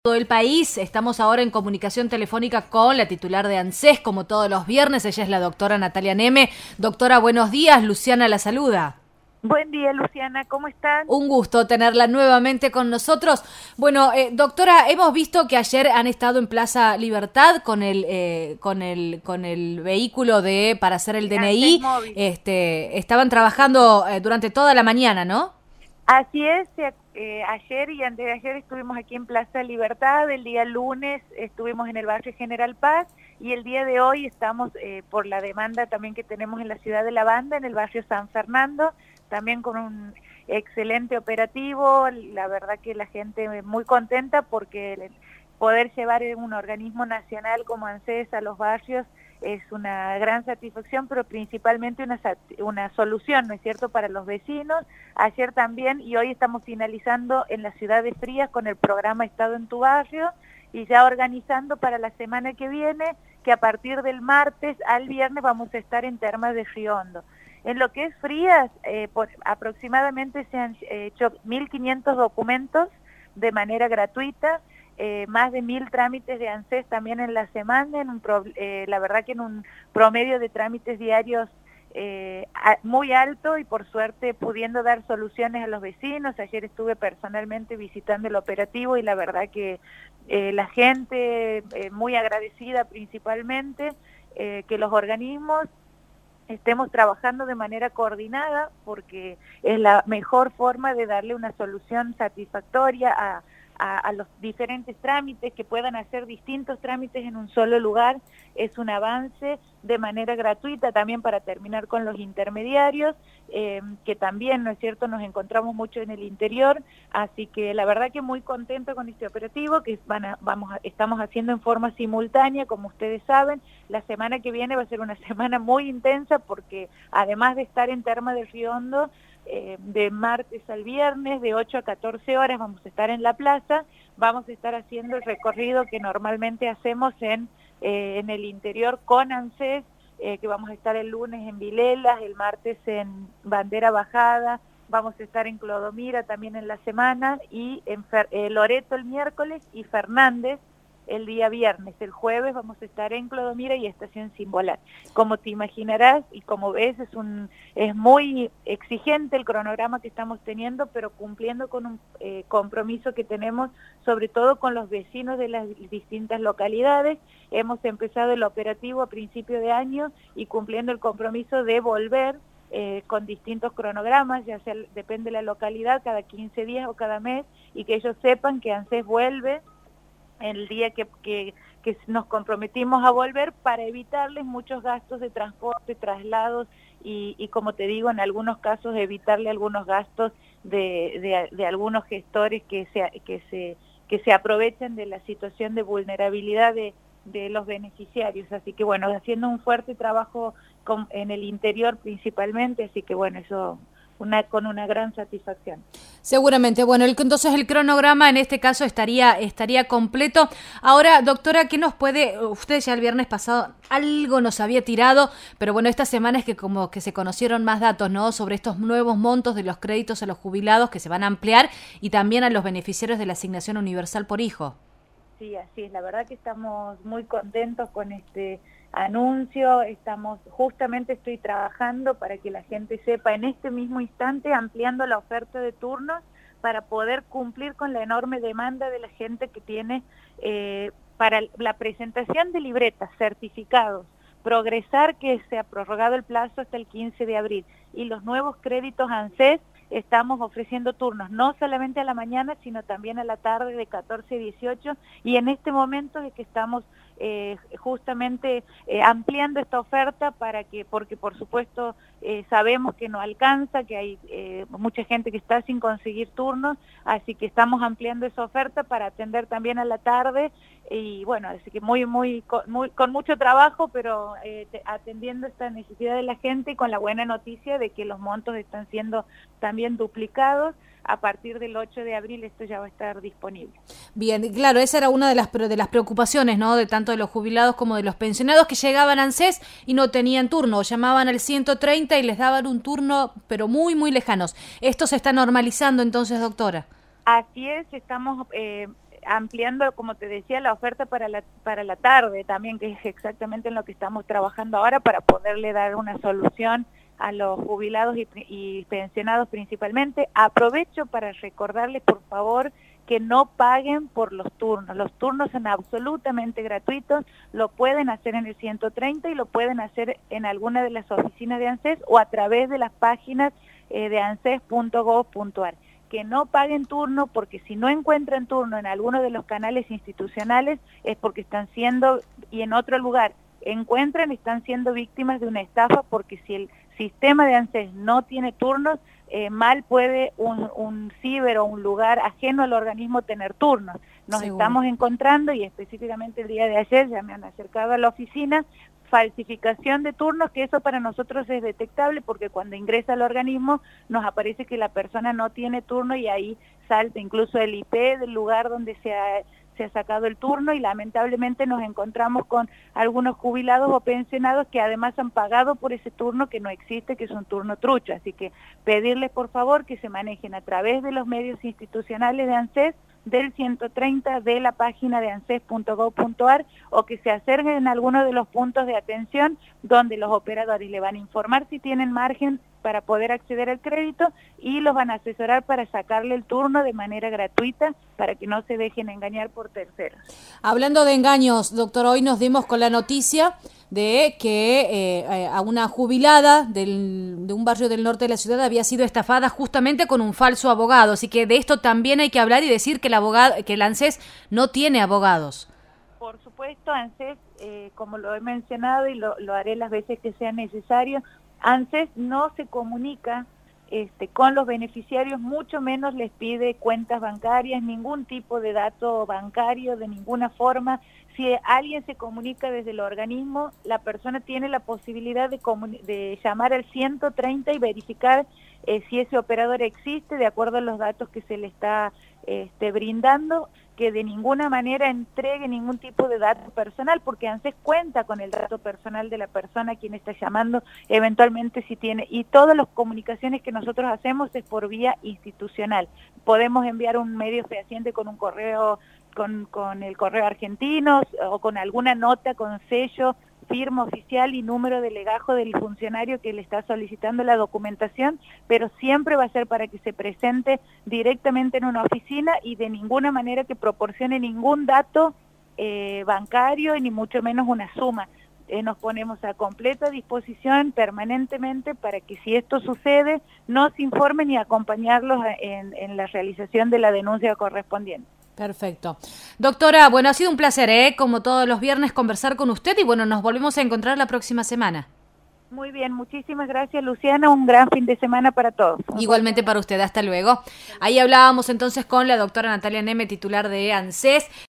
Todo el país. Estamos ahora en comunicación telefónica con la titular de ANSES, como todos los viernes. Ella es la doctora Natalia Neme. Doctora, buenos días. Luciana la saluda. Buen día, Luciana, ¿cómo están? Un gusto tenerla nuevamente con nosotros. Bueno, doctora, hemos visto que ayer han estado en Plaza Libertad con el vehículo para hacer el ANSES DNI. Móvil. Estaban trabajando durante toda la mañana, ¿no? Así es, ayer y antes de ayer estuvimos aquí en Plaza Libertad, el día lunes estuvimos en el barrio General Paz y el día de hoy estamos por la demanda también que tenemos en la ciudad de La Banda, en el barrio San Fernando, también con un excelente operativo. La verdad que la gente muy contenta porque poder llevar un organismo nacional como ANSES a los barrios es una gran satisfacción, pero principalmente una solución, ¿no es cierto?, para los vecinos. Ayer también y hoy estamos finalizando en la ciudad de Frías con el programa Estado en tu Barrio y ya organizando para la semana que viene, que a partir del martes al viernes vamos a estar en Termas de Río Hondo. En lo que es Frías, aproximadamente se han hecho 1.500 documentos de manera gratuita, más de 1.000 trámites de ANSES también en la semana, la verdad que en un promedio de trámites diarios muy alto y por suerte pudiendo dar soluciones a los vecinos. Ayer estuve personalmente visitando el operativo y la verdad que la gente muy agradecida principalmente, que los organismos estemos trabajando de manera coordinada porque es la mejor forma de darle una solución satisfactoria a los diferentes trámites, que puedan hacer distintos trámites en un solo lugar. Es un avance de manera gratuita también para terminar con los intermediarios, que también, ¿no es cierto?, nos encontramos mucho en el interior, así que la verdad que muy contento con este operativo que estamos haciendo en forma simultánea, como ustedes saben. La semana que viene va a ser una semana muy intensa porque además de estar en Termas de Río Hondo, de martes al viernes, de 8 a 14 horas vamos a estar en la plaza, vamos a estar haciendo el recorrido que normalmente hacemos en el interior con ANSES, que vamos a estar el lunes en Vilelas, el martes en Bandera Bajada, vamos a estar en Clodomira también en la semana, y en Loreto el miércoles y Fernández el día viernes. El jueves vamos a estar en Clodomira y Estación Simbolar. Como te imaginarás y como ves, es muy exigente el cronograma que estamos teniendo, pero cumpliendo con un compromiso que tenemos, sobre todo con los vecinos de las distintas localidades. Hemos empezado el operativo a principio de año y cumpliendo el compromiso de volver con distintos cronogramas, ya sea, depende de la localidad, cada 15 días o cada mes, y que ellos sepan que ANSES vuelve el día que nos comprometimos a volver, para evitarles muchos gastos de transporte, traslados y como te digo, en algunos casos evitarle algunos gastos de algunos gestores que se aprovechen de la situación de vulnerabilidad de los beneficiarios. Así que bueno, haciendo un fuerte trabajo en el interior principalmente, así que bueno, eso con una gran satisfacción. Seguramente. Bueno, entonces el cronograma en este caso estaría completo. Ahora, doctora, ¿qué nos puede? Usted ya el viernes pasado algo nos había tirado, pero bueno, esta semana es que como que se conocieron más datos, ¿no?, sobre estos nuevos montos de los créditos a los jubilados que se van a ampliar y también a los beneficiarios de la asignación universal por hijo. Sí, así es. La verdad que estamos muy contentos con este anuncio. Justamente estoy trabajando para que la gente sepa en este mismo instante, ampliando la oferta de turnos para poder cumplir con la enorme demanda de la gente que tiene para la presentación de libretas, certificados, progresar, que se ha prorrogado el plazo hasta el 15 de abril, y los nuevos créditos ANSES. Estamos ofreciendo turnos no solamente a la mañana, sino también a la tarde de 14 a 18, y en este momento es que estamos justamente ampliando esta oferta porque por supuesto sabemos que no alcanza, que hay mucha gente que está sin conseguir turnos, así que estamos ampliando esa oferta para atender también a la tarde, y bueno, así que con mucho trabajo, pero atendiendo esta necesidad de la gente y con la buena noticia de que los montos están siendo también duplicados. A partir del 8 de abril esto ya va a estar disponible. Bien, claro, esa era una de las preocupaciones, ¿no?, de tanto de los jubilados como de los pensionados, que llegaban a ANSES y no tenían turno, llamaban al 130 y les daban un turno, pero muy, muy lejanos. ¿Esto se está normalizando entonces, doctora? Así es, estamos ampliando, como te decía, la oferta para la tarde también, que es exactamente en lo que estamos trabajando ahora para poderle dar una solución a los jubilados y pensionados principalmente. Aprovecho para recordarles, por favor, que no paguen por los turnos. Los turnos son absolutamente gratuitos, lo pueden hacer en el 130 y lo pueden hacer en alguna de las oficinas de ANSES o a través de las páginas de anses.gov.ar. Que no paguen turno, porque si no encuentran turno en alguno de los canales institucionales es porque están siendo, y en otro lugar encuentran, están siendo víctimas de una estafa, porque si el sistema de ANSES no tiene turnos, mal puede un ciber o un lugar ajeno al organismo tener turnos. Nos Seguro. Estamos encontrando, y específicamente el día de ayer ya me han acercado a la oficina, falsificación de turnos, que eso para nosotros es detectable porque cuando ingresa al organismo nos aparece que la persona no tiene turno y ahí salta incluso el IP del lugar donde se ha sacado el turno, y lamentablemente nos encontramos con algunos jubilados o pensionados que además han pagado por ese turno que no existe, que es un turno trucho. Así que pedirles por favor que se manejen a través de los medios institucionales de ANSES, del 130, de la página de anses.gov.ar, o que se acerquen en alguno de los puntos de atención donde los operadores le van a informar si tienen margen para poder acceder al crédito y los van a asesorar para sacarle el turno de manera gratuita para que no se dejen engañar por terceros. Hablando de engaños, doctor, hoy nos dimos con la noticia de que a una jubilada de un barrio del norte de la ciudad había sido estafada justamente con un falso abogado. Así que de esto también hay que hablar y decir que el ANSES no tiene abogados. Por supuesto, ANSES, como lo he mencionado y lo haré las veces que sea necesario, ANSES no se comunica con los beneficiarios, mucho menos les pide cuentas bancarias, ningún tipo de dato bancario, de ninguna forma. Si alguien se comunica desde el organismo, la persona tiene la posibilidad de llamar al 130 y verificar si ese operador existe de acuerdo a los datos que se le está brindando, que de ninguna manera entregue ningún tipo de dato personal, porque ANSES cuenta con el dato personal de la persona a quien está llamando, eventualmente si tiene, y todas las comunicaciones que nosotros hacemos es por vía institucional. Podemos enviar un medio fehaciente con un correo, con el correo argentino, o con alguna nota con sello, firma oficial y número de legajo del funcionario que le está solicitando la documentación, pero siempre va a ser para que se presente directamente en una oficina y de ninguna manera que proporcione ningún dato bancario, ni mucho menos una suma. Nos ponemos a completa disposición permanentemente para que si esto sucede nos informen y acompañarlos en la realización de la denuncia correspondiente. Perfecto. Doctora, bueno, ha sido un placer, como todos los viernes, conversar con usted y bueno, nos volvemos a encontrar la próxima semana. Muy bien, muchísimas gracias, Luciana, un gran fin de semana para todos. Igualmente para usted, hasta luego. Ahí hablábamos entonces con la doctora Natalia Neme, titular de ANSES.